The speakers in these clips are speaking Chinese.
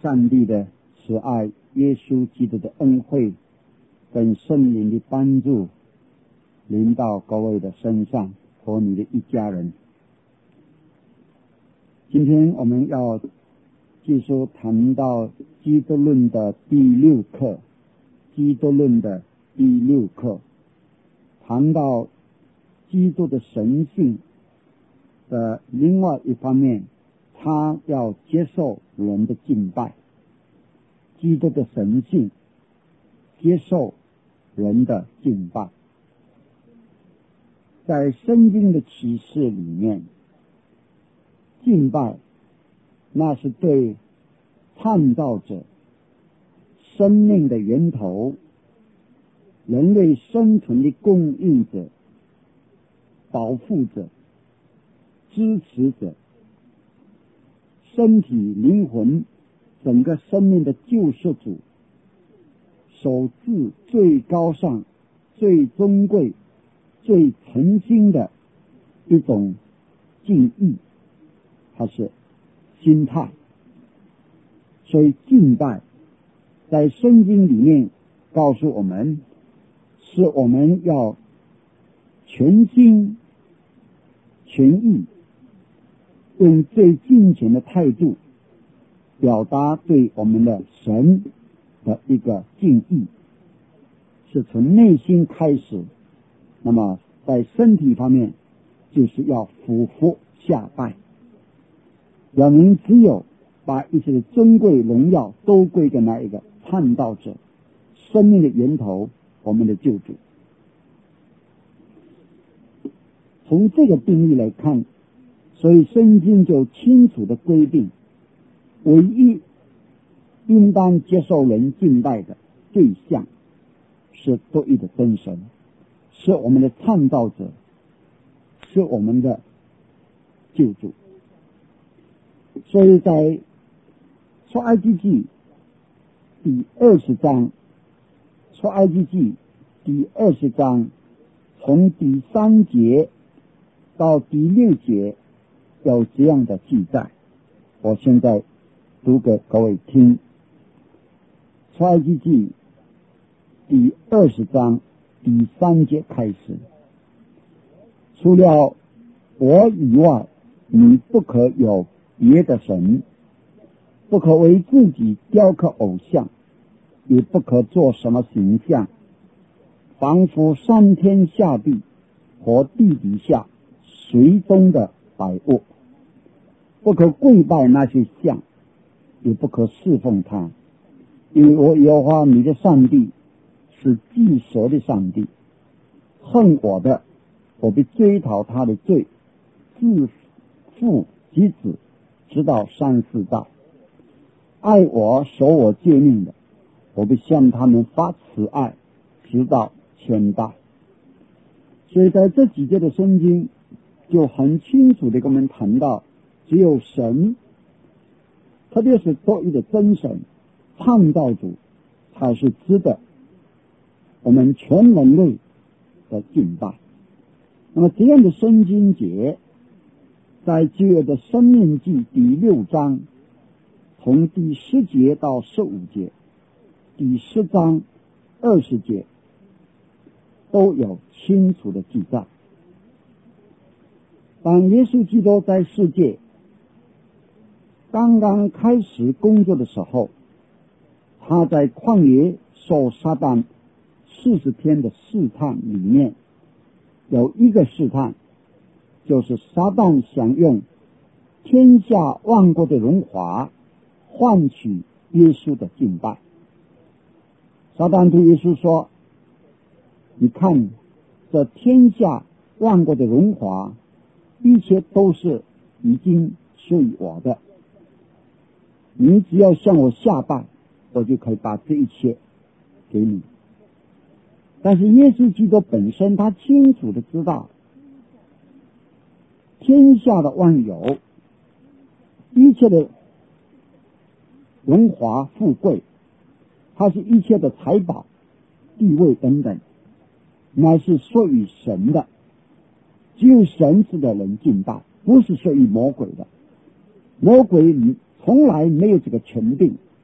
上帝的慈爱、耶稣基督的恩惠跟圣灵的帮助临到各位的身上和你的一家人。今天我们要继续谈到基督论的第6课，基督论的第6课，谈到基督的神性的另外一方面，他要接受人的敬拜。基督的神性接受人的敬拜。在圣经的启示里面，敬拜那是对创造者、生命的源头、人类生存的供应者、保护者、支持者、身体、灵魂整个生命的救世主，首至最高尚、最尊贵、最诚心的一种敬意，它是心态。所以敬拜在圣经里面告诉我们，是我们要全心全意用最敬虔的态度表达对我们的神的一个敬意，是从内心开始。那么在身体方面就是要俯伏下拜，表明只有把一切的尊贵荣耀都归给那一个创造者、生命的源头，我们的救主。从这个定义来看，所以圣经就清楚的规定，唯一应当接受人敬拜的对象是独一的真神，是我们的创造者，是我们的救主。所以在出埃及记第20章，出埃及记第20章从第3节到第6节有这样的记载，我现在读给各位听。出埃及记第20章第3节开始，除了我以外，你不可有别的神，不可为自己雕刻偶像，也不可做什么形象，仿佛上天下地和地底下水中的百物，不可跪拜那些像，也不可侍奉他，因为我耶和华你的上帝是忌舌的上帝，恨我的，我必追讨他的罪，自父及子，直到3、4代；爱我守我诫命的，我必向他们发慈爱，直到1000代。所以在这几节的圣经就很清楚的跟我们谈到，只有神，特别是独一的真神创造主，才是值得我们全人类的敬拜。那么这样的圣经节在旧约的申命记第6章从第10节到15节，第10章20节都有清楚的记载。当耶稣基督在世界刚刚开始工作的时候，他在旷野受撒旦40天的试探里面，有一个试探，就是撒旦想用天下万国的荣华换取耶稣的敬拜。撒旦对耶稣说，你看这天下万国的荣华，一切都是已经属于我的，你只要向我下拜，我就可以把这一切给你。但是耶稣基督本身他清楚的知道，天下的万有，一切的荣华富贵，它是一切的财宝、地位等等，乃是属于神的，只有神是的人敬拜，不是属于魔鬼的。魔鬼从来没有这个权柄，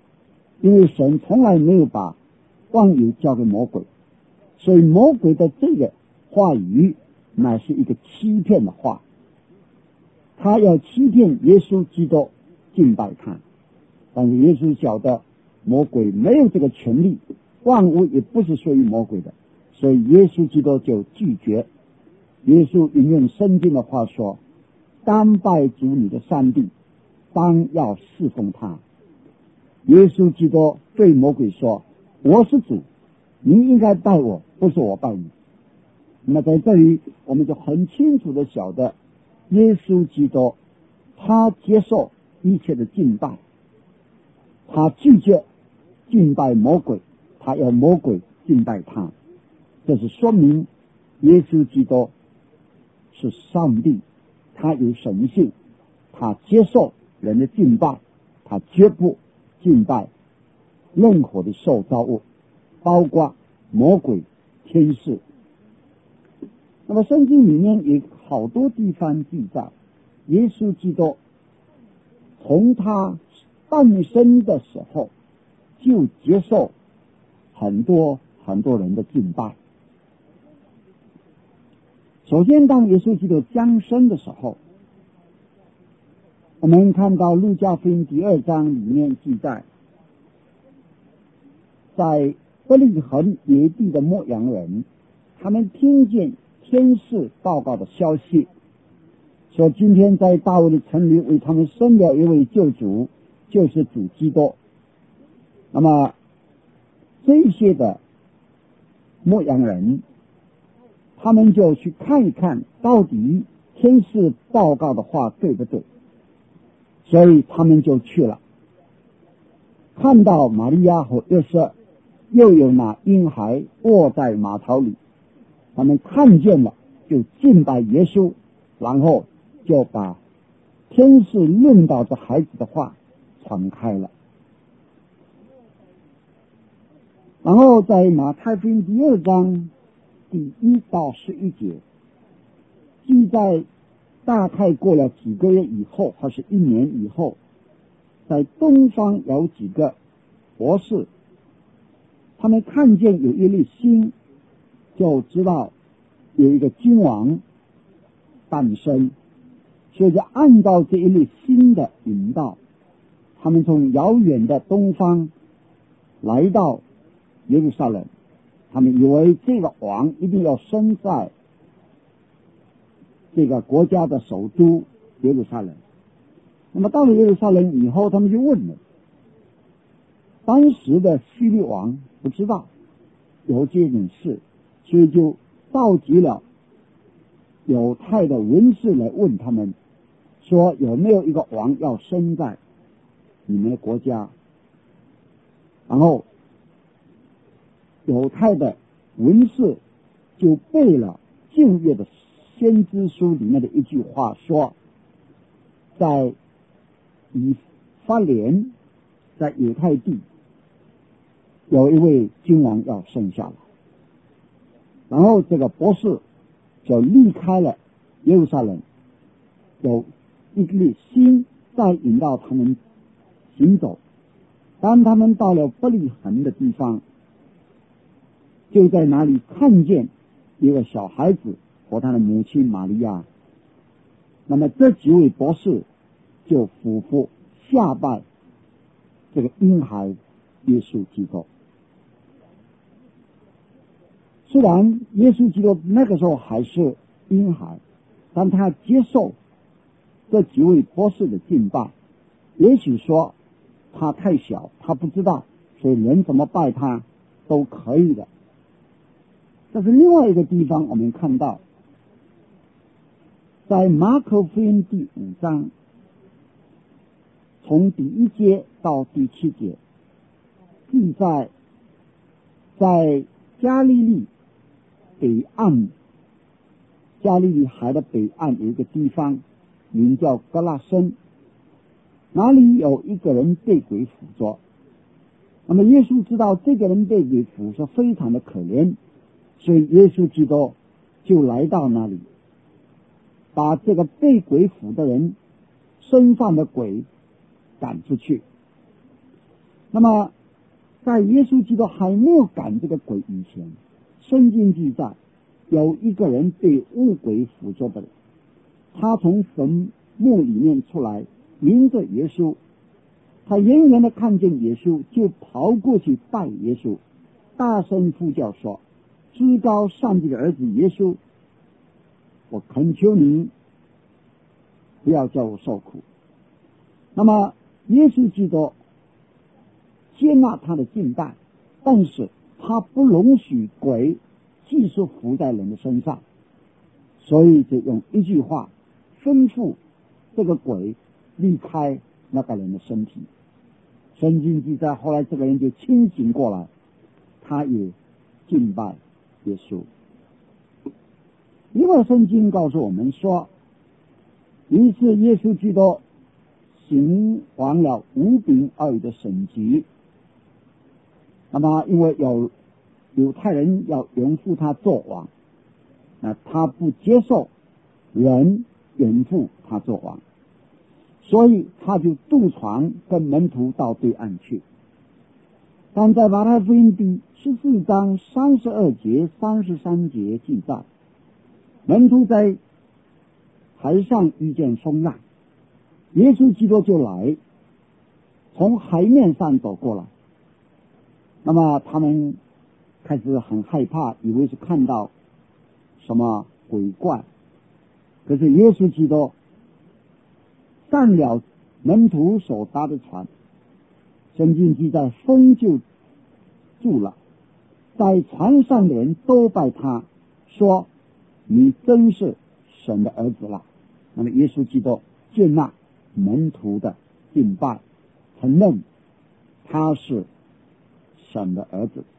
因为神从来没有把万有交给魔鬼，所以魔鬼的这个话语乃是一个欺骗的话，他要欺骗耶稣基督敬拜他。但是耶稣晓得魔鬼没有这个权利，万物也不是属于魔鬼的，所以耶稣基督就拒绝。耶稣引用圣经的话说，当拜主你的上帝，当要侍奉他。耶稣基督对魔鬼说，我是主，你应该拜我，不是我拜你。那么在这里我们就很清楚的晓得，耶稣基督他接受一切的敬拜，他拒绝敬拜魔鬼，他要魔鬼敬拜他。这是说明耶稣基督是上帝，他有神性，他接受人的敬拜，他绝不敬拜任何的受造物，包括魔鬼、天使。那么圣经里面有好多地方记载，耶稣基督从他诞生的时候就接受很多人的敬拜。首先当耶稣基督降生的时候，我们看到路加福音第2章里面记载，在伯利恒野地的牧羊人，他们听见天使报告的消息，说今天在大卫的城里为他们生了一位救主，就是主基督。那么这些的牧羊人，他们就去看一看到底天使报告的话对不对，所以他们就去了，看到玛利亚和约瑟又有那婴孩卧在马槽里，他们看见了就敬拜耶稣，然后就把天使论到这孩子的话传开了。然后在马太福音第2章第1到11节记载，大概过了几个月以后，或是1年以后，在东方有几个博士，他们看见有一粒星，就知道有一个君王诞生，所以就按照这一粒星的引导，他们从遥远的东方来到耶路撒冷，他们以为这个王一定要生在这个国家的首都耶路撒冷。那么到了耶路撒冷以后，他们就问了，当时的希律王不知道有这件事，所以就召集了犹太的文士来问他们，说有没有一个王要生在你们的国家。然后犹太的文士就背了旧约的先知书里面的一句话，说在以法莲，在犹太地有一位君王要生下来。然后这个博士就离开了耶路撒冷，有一粒星再引导他们行走。当他们到了伯利恒的地方，就在那里看见一个小孩子和他的母亲玛利亚。那么这几位博士就俯伏下拜这个婴孩耶稣基督。虽然耶稣基督那个时候还是婴孩，但他接受这几位博士的敬拜。也许说他太小，他不知道，所以人怎么拜他都可以的。这是另外一个地方，我们看到在马可福音第5章，从第1节到第7节，记载在加利利北岸，加利利海的北岸有一个地方名叫格拉森，哪里有一个人被鬼附着。那么耶稣知道这个人被鬼附着非常的可怜，所以耶稣基督就来到那里，把这个被鬼附的人身上的鬼赶出去。那么在耶稣基督还没有赶这个鬼以前，圣经记载有一个人被污鬼附着的人，他从坟墓里面出来，迎着耶稣，他远远的看见耶稣，就跑过去拜耶稣，大声呼叫说：至高上帝的儿子耶稣，我恳求你不要叫我受苦。那么耶稣基督接纳他的敬拜，但是他不容许鬼继续附在人的身上，所以就用一句话吩咐这个鬼离开那个人的身体。圣经记载后来这个人就清醒过来，他也敬拜耶稣。因为圣经告诉我们说，于是耶稣基督行完了五饼二鱼的神迹。那么因为有犹太人要拥护他做王，那他不接受人拥护他做王，所以他就渡船跟门徒到对岸去。但在马太福音第14章32节33节记载，门徒在海上遇见风浪，耶稣基督就来从海面上走过来。那么他们开始很害怕，以为是看到什么鬼怪。可是耶稣基督上了门徒所搭的船，圣经记载风就住了，在船上的人都拜他，说你真是神的儿子了。那么耶稣基督接纳门徒的敬拜，承认他是神的儿子。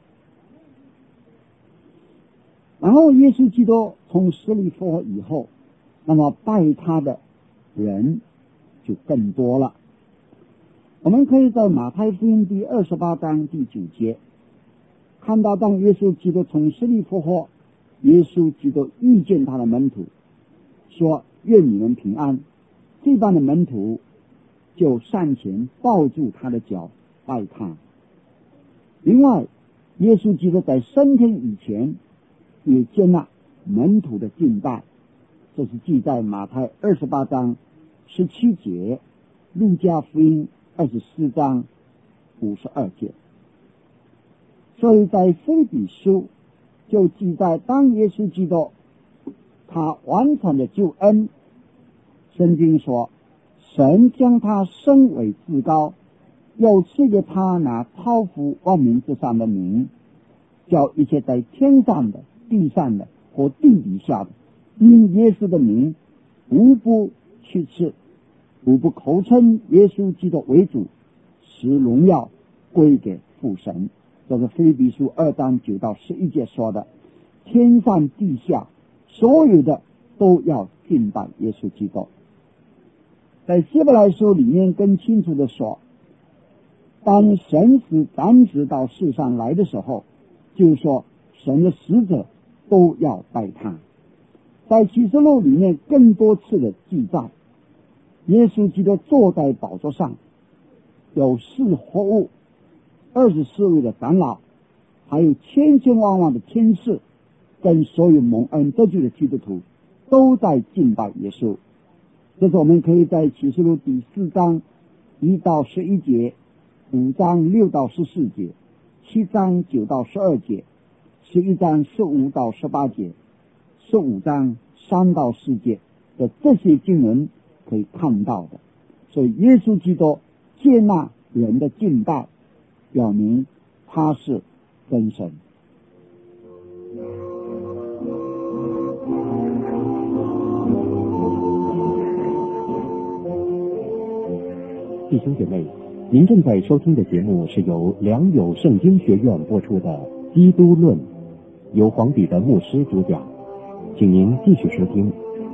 然后耶稣基督从死里复活以后，那么拜他的人就更多了。我们可以在马太福音第28章第9节看到，当耶稣基督从死里复活，耶稣基督遇见他的门徒，说愿你们平安。这帮的门徒就上前抱住他的脚拜他。另外耶稣基督在升天以前也接纳门徒的敬拜，这是记在马太28章17节，路加福音24章52节。所以在腓立比书就记载，当耶稣基督他完成了救恩，圣经说神将他升为至高，又赐给他那超乎万民之上的名，叫一切在天上的、地上的或地底下的，因耶稣的名，无不去世，无不口称耶稣基督为主，使荣耀归给父神。这是腓立比书2章9到11节说的，天上地下所有的都要敬拜耶稣基督。在希伯来书里面更清楚的说，当神使长子到世上来的时候，就是说神的使者都要拜他。在启示录里面更多次的记载，耶稣基督坐在宝座上，有4活物，24位的长老，还有千千万万的天使，跟所有蒙恩得救的基督徒都在敬拜耶稣。这是我们可以在启示录第4章1到11节、5章6到14节、7章9到12节、11章15到18节、15章3到4节的这些经文可以看到的。所以耶稣基督接纳人的敬拜，表明他是真神。 弟兄姐妹，您正在收听的节目是由良友圣经学院播出的《基督论》，由黄彼得牧师主讲，请您继续收听。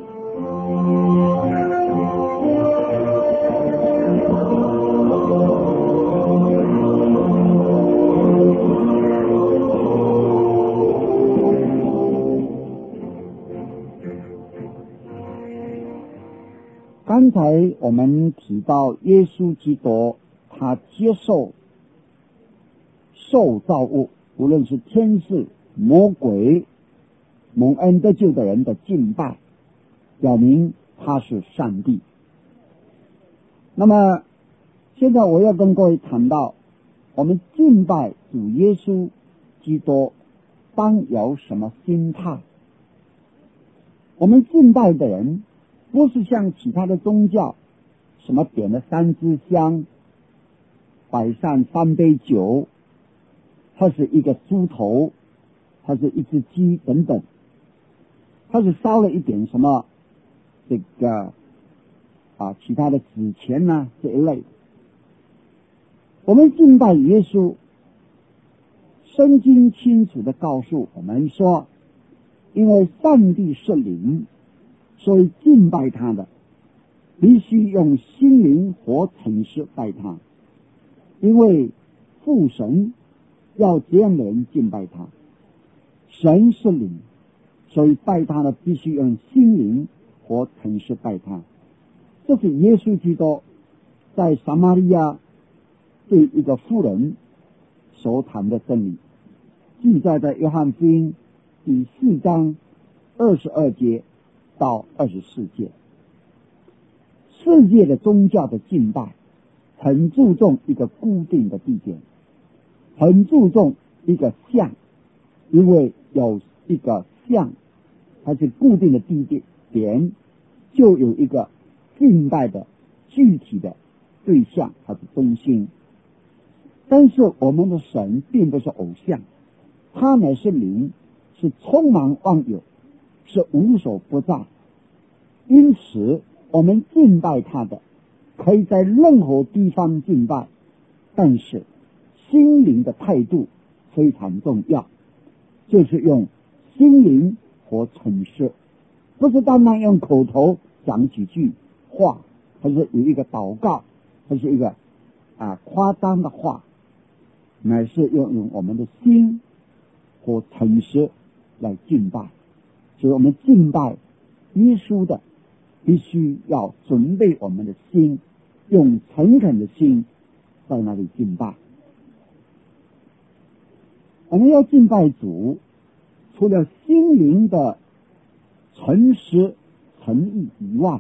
刚才我们提到耶稣基督他接受受造物，无论是天使、魔鬼、蒙恩得救的人的敬拜，表明他是上帝。那么现在我要跟各位谈到，我们敬拜主耶稣基督当有什么心态。我们敬拜的人不是像其他的宗教，什么点了3支香，摆上3杯酒，或是一个猪头，或是一只鸡等等，或是烧了一点什么这个其他的纸钱啊这一类。我们敬拜耶稣，圣经清楚的告诉我们说，因为上帝是灵，所以敬拜他的必须用心灵和诚实拜他，因为父神要这样的人敬拜他。神是灵，所以拜他的必须用心灵和诚实拜他。这是耶稣基督在撒玛利亚对一个妇人所谈的真理，记载在约翰福音第4章22节到24节。世界的宗教的敬拜很注重一个固定的地点，很注重一个像，因为有一个像它是固定的地点，就有一个敬拜的具体的对象，它是中心。但是我们的神并不是偶像，他乃是灵，是充满万有，是无所不在。因此我们敬拜他的可以在任何地方敬拜，但是心灵的态度非常重要，就是用心灵和诚实，不是单单用口头讲几句话，还是有一个祷告，还是一个夸张的话，乃是用我们的心和诚实来敬拜。所以我们敬拜耶稣的必须要准备我们的心，用诚恳的心在那里敬拜。我们要敬拜主，除了心灵的诚实诚意以外，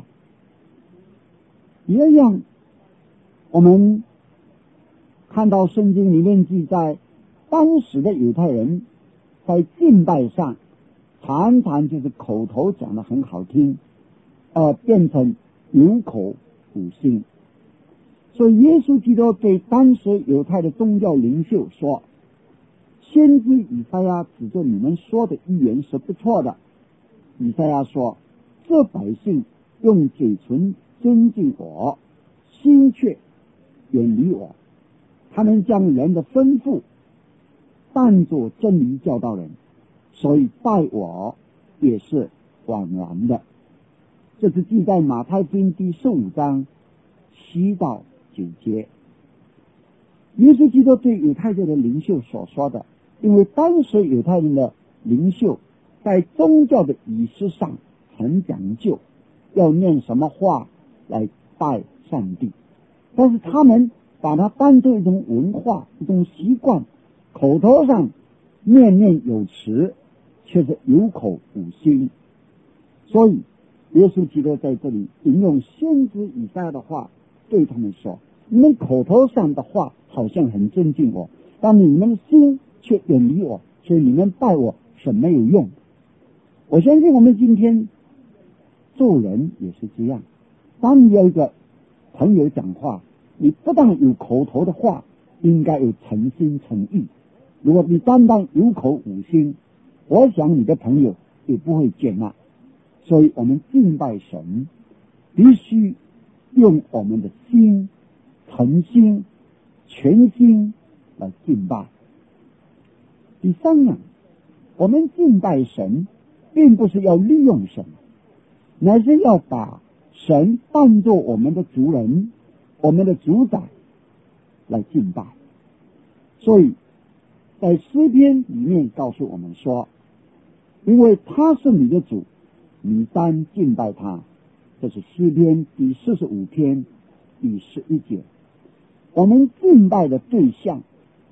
也让我们看到圣经里面记载，当时的犹太人在敬拜上常常就是口头讲得很好听，变成有口无心。所以耶稣基督对当时犹太的宗教领袖说，先知以赛亚指着你们说的预言是不错的。以赛亚说，这百姓用嘴唇尊敬我，心却远离我，他们将人的吩咐当作真理教导人，所以拜我也是枉然的。这是记在马太福音第15章7到9节。耶稣基督对犹太人的领袖所说的，因为当时犹太人的领袖在宗教的仪式上很讲究，要念什么话来拜上帝，但是他们把它当作一种文化，一种习惯，口头上念念有词，却是有口无心。所以耶稣基督在这里引用先知以赛亚的话对他们说，你们口头上的话好像很尊敬我，但你们的心却远离我，所以你们拜我是没有用。我相信我们今天做人也是这样，当你有一个朋友讲话，你不但有口头的话，应该有诚心诚意。如果你单单有口无心，我想你的朋友也不会接纳。所以我们敬拜神必须用我们的心、诚心、全心来敬拜。第三呢，我们敬拜神并不是要利用神，乃是要把神当作我们的主人、我们的主宰来敬拜。所以在诗篇里面告诉我们说，因为他是你的主，你当敬拜他。这是诗篇第45篇第11节。我们敬拜的对象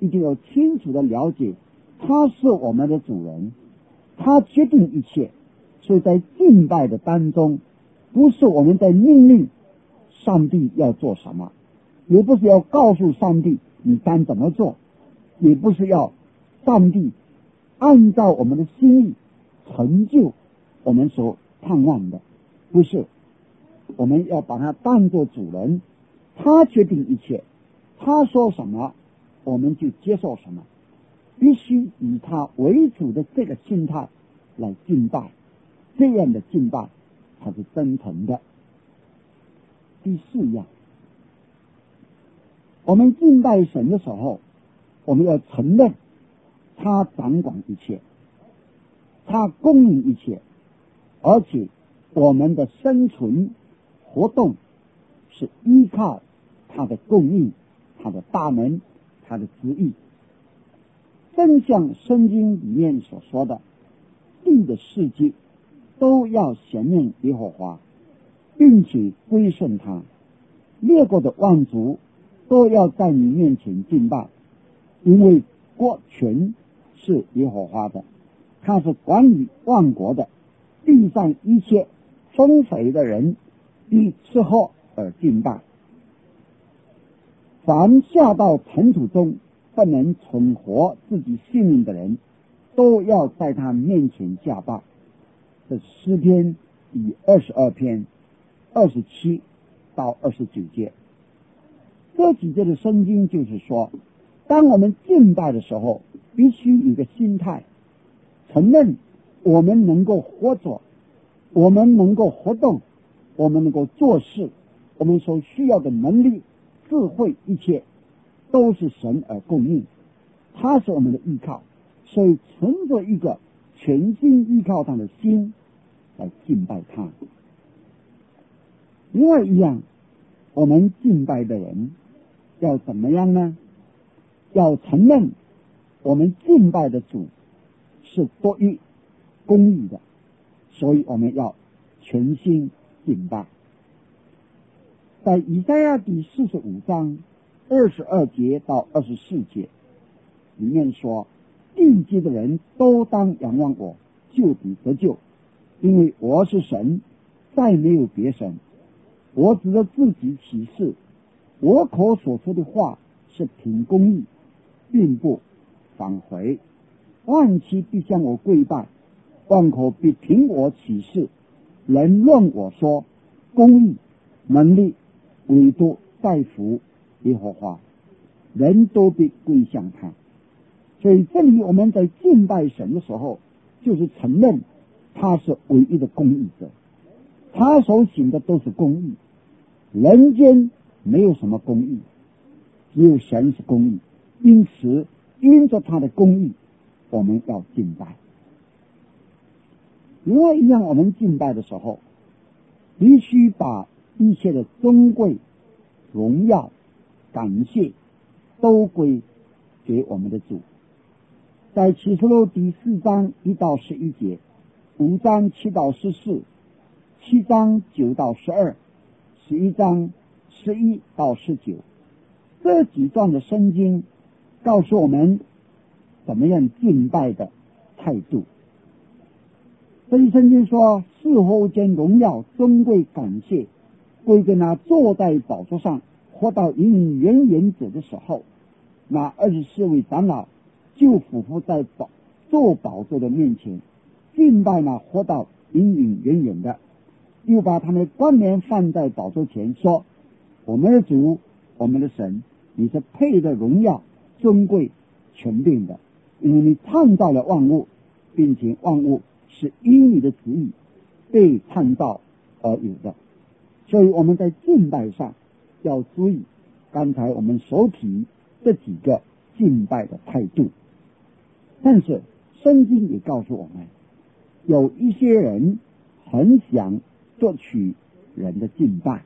一定要清楚的了解，他是我们的主人，他决定一切。所以在敬拜的当中，不是我们在命令上帝要做什么，也不是要告诉上帝你该怎么做，也不是要上帝按照我们的心意成就我们所盼望的，不是。我们要把他当作主人，他决定一切，他说什么我们就接受什么，必须以他为主的这个心态来敬拜，这样的敬拜它是真诚的。第四样，我们敬拜神的时候，我们要承认他掌管一切，他供应一切，而且我们的生存活动是依靠他的供应，他的大能，他的旨意。正像圣经里面所说的，地的世界都要显明耶和华，并且归顺他，列国的万族都要在你面前敬拜，因为国权是耶和华的，他是管理万国的，地上一切丰肥的人以吃喝而敬拜。凡下到尘土中不能存活自己性命的人，都要在他面前下拜。这诗篇第22篇27到29节。这几节的圣经就是说，当我们敬拜的时候，必须有一个心态，承认我们能够活着，我们能够活动，我们能够做事，我们所需要的能力、智慧，一切都是神而供应，他是我们的依靠。所以存着一个全心依靠他的心来敬拜他。另外一样，我们敬拜的人要怎么样呢？要承认我们敬拜的主是多于公义的，所以我们要全心敬拜。在以赛亚第45章22节到24节里面说，地基的人都当仰望我，就必得救，因为我是神，再没有别神。我指着自己起誓，我口所说的话是凭公义，并不返回。万期必向我跪拜，万口必凭我起誓，人论我说公义、能力、唯独在乎耶和华，人都必归向他。所以这里我们在敬拜神的时候，就是承认他是唯一的公义者，他所行的都是公义，人间没有什么公义，只有神是公义。因此因着他的公义，我们要敬拜。另外一样，我们敬拜的时候必须把一切的尊贵、荣耀、感谢都归给我们的主。在启示录第4章1到11节，5章7到14， 7章9到12， 11章11到19，这几段的圣经告诉我们怎么样敬拜的态度。这一圣经说，事后将荣耀、尊贵、感谢归给那坐在宝座上活到永永远远者的时候，那24位长老就俯伏在坐宝座的面前，敬拜那活到永永远远的，又把他们的冠冕放在宝座前，说：我们的主，我们的神，你是配的荣耀、尊贵、权柄的，因为你创造了万物，并且万物是因你的旨意被创造而有的。所以我们在敬拜上要注意刚才我们所提这几个敬拜的态度。但是圣经也告诉我们，有一些人很想夺取人的敬拜。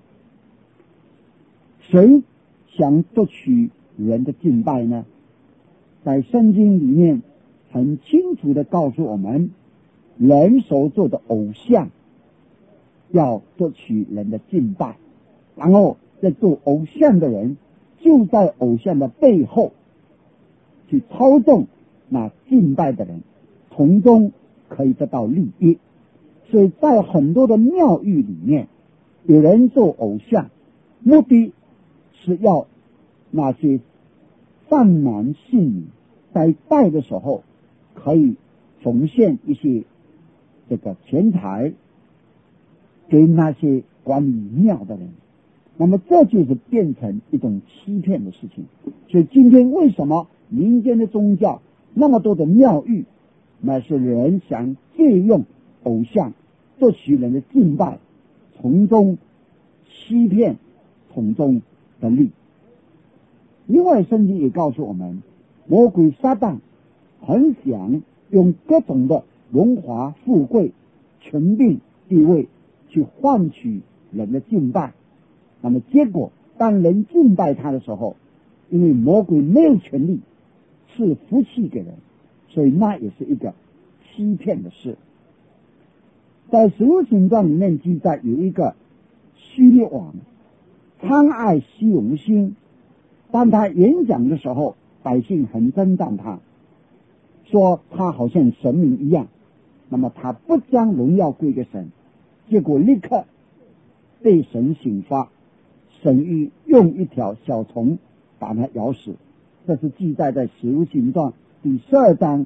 谁想夺取人的敬拜呢？在圣经里面很清楚的告诉我们，人所做的偶像要夺取人的敬拜，然后在做偶像的人就在偶像的背后去操纵那敬拜的人，从中可以得到利益。所以在很多的庙宇里面，有人做偶像，目的是要那些善男信女在拜的时候可以奉献一些这个钱财给那些管理庙的人，那么这就是变成一种欺骗的事情。所以今天为什么民间的宗教那么多的庙宇，那是人想借用偶像夺取人的敬拜，从中欺骗，从中得利。另外圣经也告诉我们，魔鬼撒旦很想用各种的荣华富贵、权柄地位去换取人的敬拜，那么结果当人敬拜他的时候，因为魔鬼没有权利赐福气给人，所以那也是一个欺骗的事。在使徒行传里面记载，有一个希律王贪爱虚荣心，当他演讲的时候，百姓很称赞他，说他好像神明一样，那么他不将荣耀归给神，结果立刻被神刑罚，神用一条小虫把他咬死。这是记载在使徒行传第12章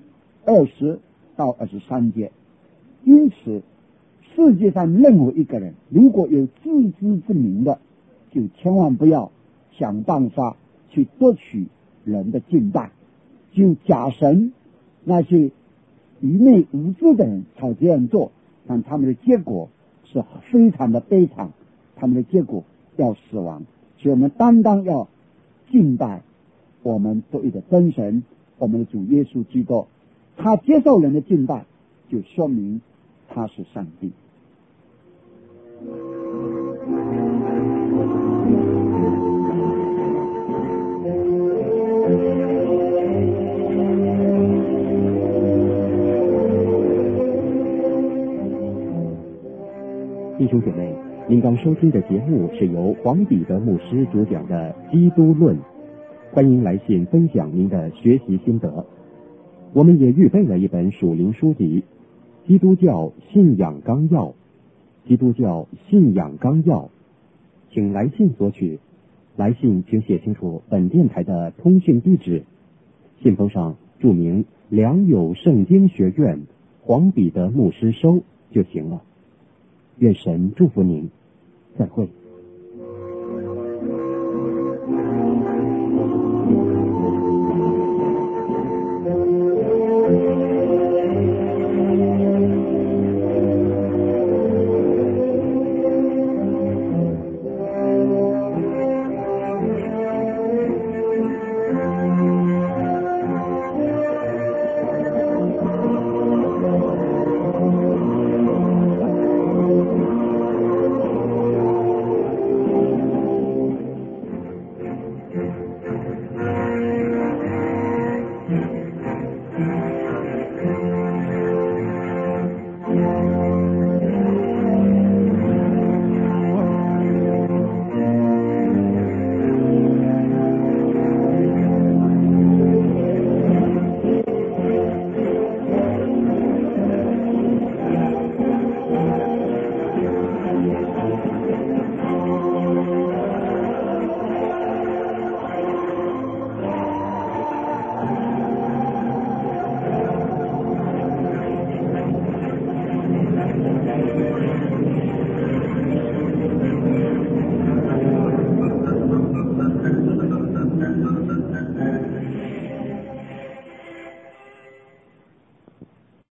20到23节。因此世界上任何一个人如果有自知之明的，就千万不要想办法去夺取人的敬拜，就假神那些愚昧无知的人才这样做，但他们的结果是非常的悲惨，他们的结果要死亡。所以我们单单要敬拜我们独一的真神，我们的主耶稣基督，他接受人的敬拜，就说明他是上帝。 弟兄姐妹，您刚收听的节目是由黄彼得牧师主讲的《基督论》，欢迎来信分享您的学习心得。我们也预备了一本属灵书籍《基督教信仰纲要》，基督教信仰纲要，请来信索取。来信请写清楚本电台的通讯地址，信封上注明良友圣经学院黄彼得牧师收就行了。愿神祝福您，再会。